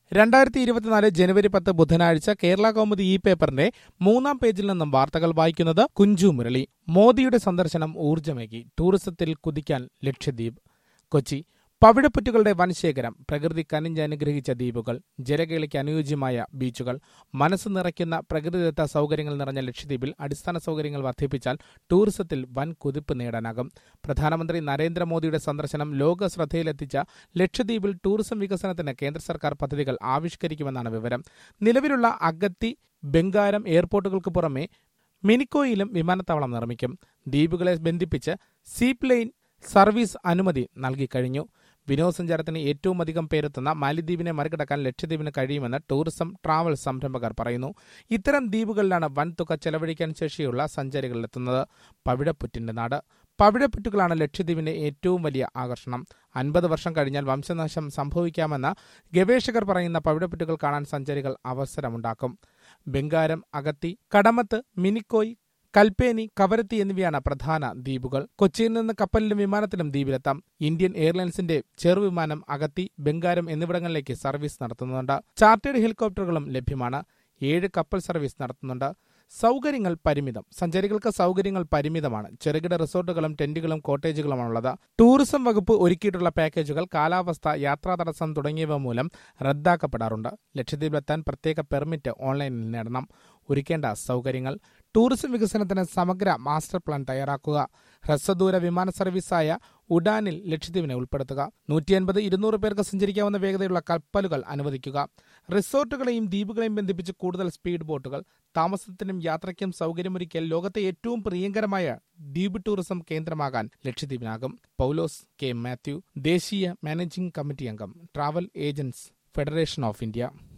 2024 ജനുവരി 10 ബുധനാഴ്ച കേരള കൗമുദി ഈ പേപ്പറിന്റെ 3-ാം പേജിൽ നിന്നും വാർത്തകൾ വായിക്കുന്നത് കുഞ്ചു മുരളി. മോദിയുടെ സന്ദർശനം ഊർജ്ജമേകി, ടൂറിസത്തിൽ കുതിക്കാൻ ലക്ഷദ്വീപ്. കൊച്ചി. പവിഴപ്പുറ്റുകളുടെ വൻശേഖരം, പ്രകൃതി കനിഞ്ഞ് അനുഗ്രഹിച്ച ദ്വീപുകൾ, ജലകേളിക്ക് അനുയോജ്യമായ ബീച്ചുകൾ, മനസ്സ് നിറയ്ക്കുന്ന പ്രകൃതിദത്ത സൗകര്യങ്ങൾ നിറഞ്ഞ ലക്ഷദ്വീപിൽ അടിസ്ഥാന സൗകര്യങ്ങൾ വർദ്ധിപ്പിച്ചാൽ ടൂറിസത്തിൽ വൻ കുതിപ്പ് നേടാനാകും. പ്രധാനമന്ത്രി നരേന്ദ്രമോദിയുടെ സന്ദർശനം ലോക ശ്രദ്ധയിലെത്തിച്ച ലക്ഷദ്വീപിൽ ടൂറിസം വികസനത്തിന് കേന്ദ്ര സർക്കാർ പദ്ധതികൾ ആവിഷ്കരിക്കുമെന്നാണ് വിവരം. നിലവിലുള്ള അഗത്തി, ബംഗാരം എയർപോർട്ടുകൾക്ക് പുറമെ മിനിക്കോയിലും വിമാനത്താവളം നിർമ്മിക്കും. ദ്വീപുകളെ ബന്ധിപ്പിച്ച് സീപ്പ് ലൈൻ സർവീസ് അനുമതി നൽകിക്കഴിഞ്ഞു. വിനോദസഞ്ചാരത്തിന് ഏറ്റവും അധികം പേരെത്തുന്ന മാലിദ്വീപിനെ മറികടക്കാൻ ലക്ഷദ്വീപിന് കഴിയുമെന്ന് ടൂറിസം ട്രാവൽ സംരംഭകർ പറയുന്നു. ഇത്തരം ദ്വീപുകളിലാണ് വൻതുക ചെലവഴിക്കാൻ ശേഷിയുള്ള സഞ്ചാരികളെത്തുന്നത്. പവിഴപ്പുറ്റിന്റെ നാട്. പവിഴപ്പുറ്റുകളാണ് ലക്ഷദ്വീപിന്റെ ഏറ്റവും വലിയ ആകർഷണം. 50 വർഷം കഴിഞ്ഞാൽ വംശനാശം സംഭവിക്കാമെന്ന് ഗവേഷകർ പറയുന്ന പവിഴപ്പുറ്റുകൾ കാണാൻ സഞ്ചാരികൾ അവസരമുണ്ടാക്കും. ബംഗാരം, അഗത്തി, കടമത്ത്, മിനിക്കോയ്, കൽപ്പേനി, കവരത്തി എന്നിവയാണ് പ്രധാന ദ്വീപുകൾ. കൊച്ചിയിൽ നിന്ന് കപ്പലിലും വിമാനത്തിലും ദ്വീപിലെത്താം. ഇന്ത്യൻ എയർലൈൻസിന്റെ ചെറുവിമാനം അഗത്തി, ബംഗാരം എന്നിവിടങ്ങളിലേക്ക് സർവീസ് നടത്തുന്നുണ്ട്. ചാർട്ടേഡ് ഹെലികോപ്റ്ററുകളും ലഭ്യമാണ്. 7 കപ്പൽ സർവീസ് നടത്തുന്നുണ്ട്. സൗകര്യങ്ങൾ പരിമിതം. സഞ്ചാരികൾക്ക് സൗകര്യങ്ങൾ പരിമിതമാണ്. ചെറുകിട റിസോർട്ടുകളും ടെന്റുകളും കോട്ടേജുകളുമാണുള്ളത്. ടൂറിസം വകുപ്പ് ഒരുക്കിയിട്ടുള്ള പാക്കേജുകൾ കാലാവസ്ഥ, യാത്രാ തടസ്സം തുടങ്ങിയവ മൂലം റദ്ദാക്കപ്പെടാറുണ്ട്. ലക്ഷദ്വീപിലെത്താൻ പ്രത്യേക പെർമിറ്റ് ഓൺലൈനിൽ നേടണം. ഒരുക്കേണ്ട സൗകര്യങ്ങൾ. ടൂറിസം വികസനത്തിന് സമഗ്ര മാസ്റ്റർ പ്ലാൻ തയ്യാറാക്കുക. ഹ്രസ്വദൂര വിമാന സർവീസായ ഉഡാനിൽ ലക്ഷദ്വീപിനെ ഉൾപ്പെടുത്തുക. 150-200 പേർക്ക് സഞ്ചരിക്കാവുന്ന വേഗതയുള്ള കപ്പലുകൾ അനുവദിക്കുക. റിസോർട്ടുകളെയും ദ്വീപുകളെയും ബന്ധിപ്പിച്ച് കൂടുതൽ സ്പീഡ് ബോട്ടുകൾ. താമസത്തിനും യാത്രയ്ക്കും സൗകര്യമൊരുക്കിയാൽ ലോകത്തെ ഏറ്റവും പ്രിയങ്കരമായ ദ്വീപ് ടൂറിസം കേന്ദ്രമാകാൻ ലക്ഷദ്വീപിനാകും. പൗലോസ് കെ മാത്യു, ദേശീയ മാനേജിംഗ് കമ്മിറ്റി അംഗം, travel agents federation of India.